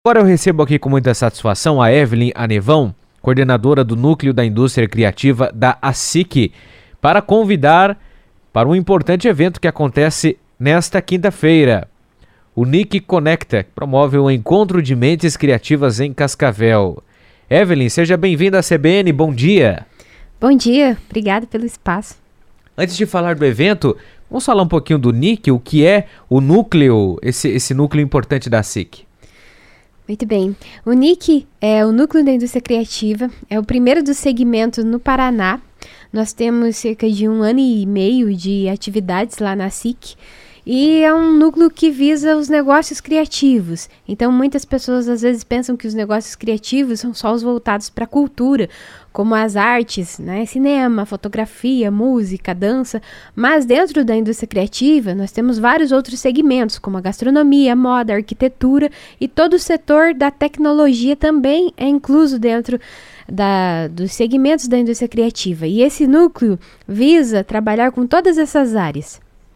Agora eu recebo aqui com muita satisfação a Evelyn Anevão, coordenadora do Núcleo da Indústria Criativa da ASIC, para convidar para um importante evento que acontece nesta quinta-feira. O NIC Conecta, que promove um encontro de mentes criativas em Cascavel. Evelyn, seja bem-vinda à CBN, bom dia. Bom dia, obrigada pelo espaço. Antes de falar do evento, vamos falar um pouquinho do NIC, o que é o núcleo, esse núcleo importante da ASIC. Muito bem. O NIC é o Núcleo da Indústria Criativa, é o primeiro do segmento no Paraná. Nós temos cerca de 1 ano e meio de atividades lá na ASIC e é um núcleo que visa os negócios criativos. Então, muitas pessoas às vezes pensam que os negócios criativos são só os voltados para a cultura, como as artes, né? Cinema, fotografia, música, dança, mas dentro da indústria criativa nós temos vários outros segmentos, como a gastronomia, moda, arquitetura e todo o setor da tecnologia também é incluso dentro dos segmentos da indústria criativa. E esse núcleo visa trabalhar com todas essas áreas.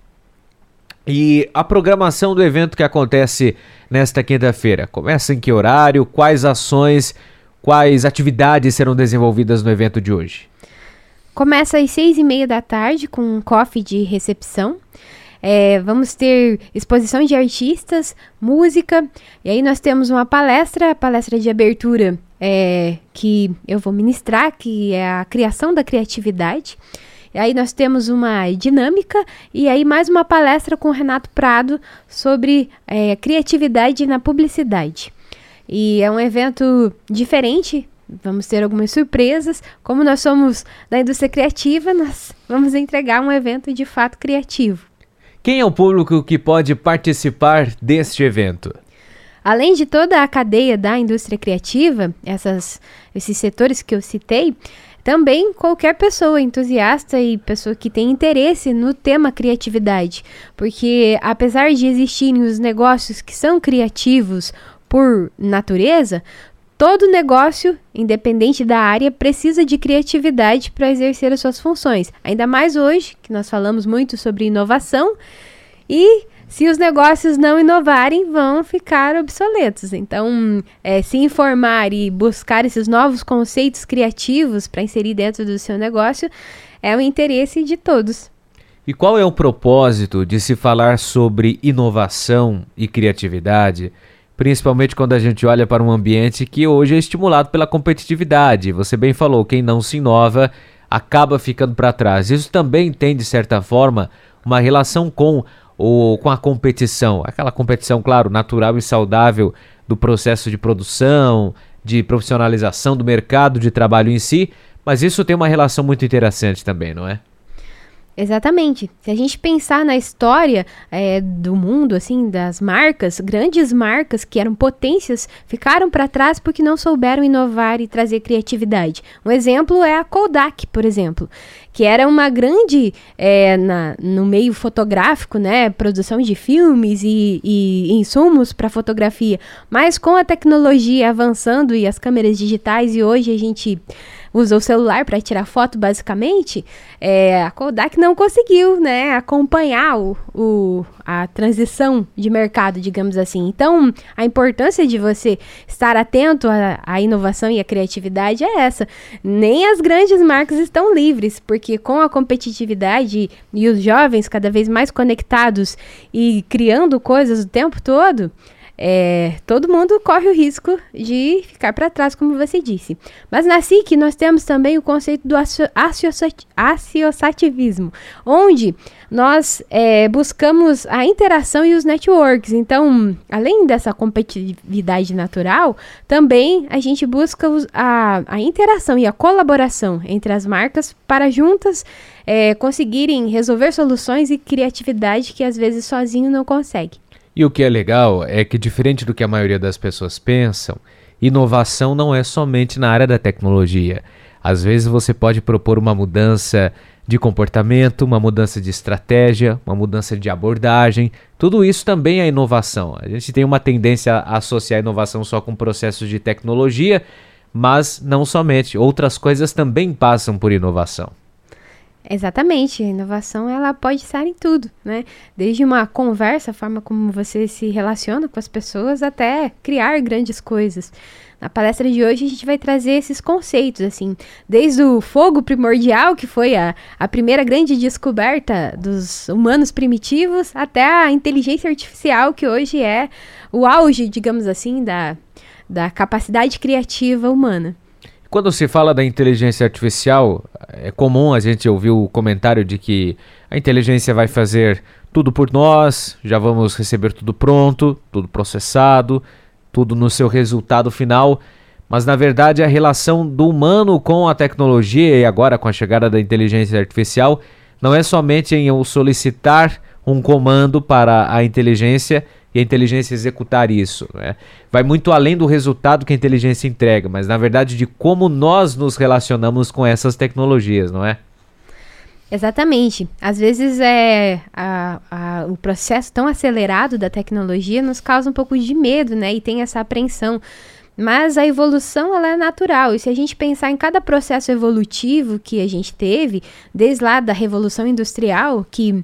E a programação do evento que acontece nesta quinta-feira, começa em que horário, quais ações, quais atividades serão desenvolvidas no evento de hoje? Começa às 6h30 da tarde com um coffee de recepção. Vamos ter exposição de artistas, música, e aí nós temos uma palestra, a palestra de abertura que eu vou ministrar, que é a criação da criatividade. E aí nós temos uma dinâmica e aí mais uma palestra com o Renato Prado sobre criatividade na publicidade. E é um evento diferente, vamos ter algumas surpresas. Como nós somos da indústria criativa, nós vamos entregar um evento de fato criativo. Quem é o público que pode participar deste evento? Além de toda a cadeia da indústria criativa, esses setores que eu citei, também qualquer pessoa entusiasta e pessoa que tem interesse no tema criatividade, porque apesar de existirem os negócios que são criativos por natureza, todo negócio, independente da área, precisa de criatividade para exercer as suas funções. Ainda mais hoje, que nós falamos muito sobre inovação, e se os negócios não inovarem, vão ficar obsoletos. Então, se informar e buscar esses novos conceitos criativos para inserir dentro do seu negócio é o interesse de todos. E qual é o propósito de se falar sobre inovação e criatividade, principalmente quando a gente olha para um ambiente que hoje é estimulado pela competitividade? Você bem falou, quem não se inova acaba ficando para trás. Isso também tem, de certa forma, uma relação com a competição, aquela competição, claro, natural e saudável do processo de produção, de profissionalização do mercado de trabalho em si, mas isso tem uma relação muito interessante também, não é? Exatamente. Se a gente pensar na história do mundo, assim, das marcas, grandes marcas que eram potências ficaram para trás porque não souberam inovar e trazer criatividade. Um exemplo é a Kodak, por exemplo, que era uma grande no meio fotográfico, né, produção de filmes e insumos para fotografia, mas com a tecnologia avançando e as câmeras digitais, e hoje a gente usa o celular para tirar foto, basicamente, a Kodak não conseguiu, né, acompanhar a transição de mercado, digamos assim. Então, a importância de você estar atento à inovação e à criatividade é essa. Nem as grandes marcas estão livres, porque com a competitividade e os jovens cada vez mais conectados e criando coisas o tempo todo, todo mundo corre o risco de ficar para trás, como você disse. Mas na SIC nós temos também o conceito do associativismo, onde nós buscamos a interação e os networks. Então, além dessa competitividade natural, também a gente busca a interação e a colaboração entre as marcas para juntas conseguirem resolver soluções e criatividade que às vezes sozinho não consegue. E o que é legal é que, diferente do que a maioria das pessoas pensam, inovação não é somente na área da tecnologia. Às vezes você pode propor uma mudança de comportamento, uma mudança de estratégia, uma mudança de abordagem. Tudo isso também é inovação. A gente tem uma tendência a associar a inovação só com processos de tecnologia, mas não somente. Outras coisas também passam por inovação. Exatamente, a inovação ela pode estar em tudo, né? Desde uma conversa, a forma como você se relaciona com as pessoas, até criar grandes coisas. Na palestra de hoje a gente vai trazer esses conceitos, assim, desde o fogo primordial, que foi a primeira grande descoberta dos humanos primitivos, até a inteligência artificial, que hoje é o auge, digamos assim, da capacidade criativa humana. Quando se fala da inteligência artificial, é comum a gente ouvir o comentário de que a inteligência vai fazer tudo por nós, já vamos receber tudo pronto, tudo processado, tudo no seu resultado final. Mas na verdade a relação do humano com a tecnologia e agora com a chegada da inteligência artificial não é somente em eu solicitar um comando para a inteligência e a inteligência executar isso, né? Vai muito além do resultado que a inteligência entrega, mas na verdade de como nós nos relacionamos com essas tecnologias, não é? Exatamente. Às vezes o processo tão acelerado da tecnologia nos causa um pouco de medo, né? E tem essa apreensão. Mas a evolução ela é natural, e se a gente pensar em cada processo evolutivo que a gente teve, desde lá da Revolução Industrial, que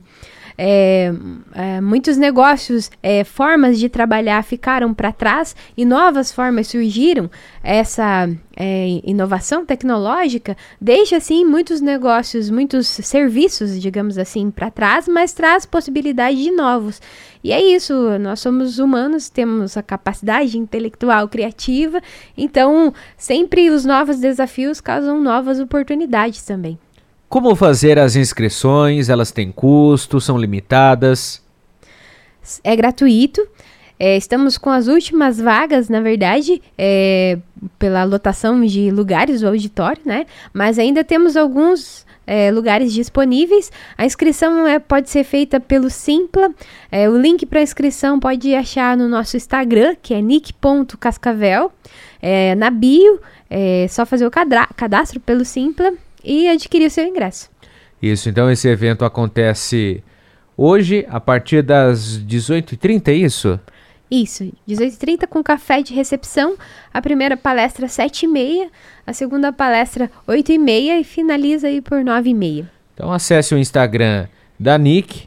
muitos negócios, formas de trabalhar ficaram para trás e novas formas surgiram, essa inovação tecnológica deixa assim muitos negócios, muitos serviços, digamos assim, para trás, mas traz possibilidade de novos. E é isso, nós somos humanos, temos a capacidade intelectual criativa, então sempre os novos desafios causam novas oportunidades também. Como fazer as inscrições? Elas têm custo? São limitadas? É gratuito. Estamos com as últimas vagas, na verdade, pela lotação de lugares do auditório, né? Mas ainda temos alguns lugares disponíveis. A inscrição pode ser feita pelo Simpla. O link para a inscrição pode achar no nosso Instagram, que é nick.cascavel. Na bio, é só fazer o cadastro pelo Simpla e adquirir o seu ingresso. Isso, então esse evento acontece hoje a partir das 18h30, é isso? Isso, 18h30 com café de recepção, a primeira palestra 7h30, a segunda palestra 8h30 e finaliza aí por 9h30. Então acesse o Instagram da Nick,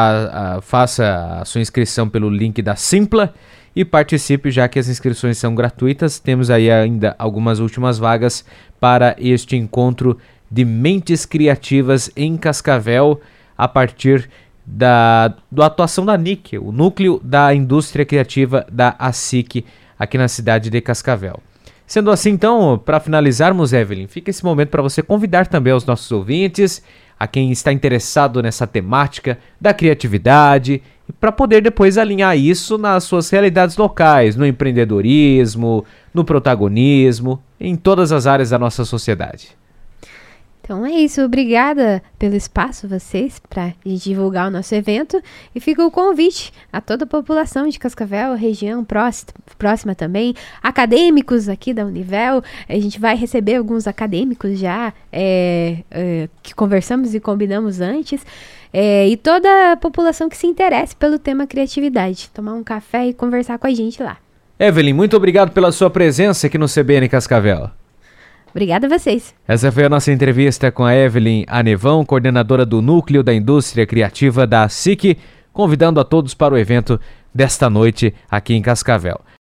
faça a sua inscrição pelo link da Simpla e participe, já que as inscrições são gratuitas. Temos aí ainda algumas últimas vagas para este encontro de mentes criativas em Cascavel, a partir da atuação da NIC, o Núcleo da Indústria Criativa da ASIC, aqui na cidade de Cascavel. Sendo assim, então, para finalizarmos, Evelyn, fica esse momento para você convidar também os nossos ouvintes, a quem está interessado nessa temática da criatividade, para poder depois alinhar isso nas suas realidades locais, no empreendedorismo, no protagonismo, em todas as áreas da nossa sociedade. Então é isso, obrigada pelo espaço vocês para divulgar o nosso evento, e fica o convite a toda a população de Cascavel, região próxima também, acadêmicos aqui da Univel. A gente vai receber alguns acadêmicos já que conversamos e combinamos antes, e toda a população que se interesse pelo tema criatividade, tomar um café e conversar com a gente lá. Evelyn, muito obrigado pela sua presença aqui no CBN Cascavel. Obrigada a vocês. Essa foi a nossa entrevista com a Evelyn Anevão, coordenadora do Núcleo da Indústria Criativa da ASIC, convidando a todos para o evento desta noite aqui em Cascavel.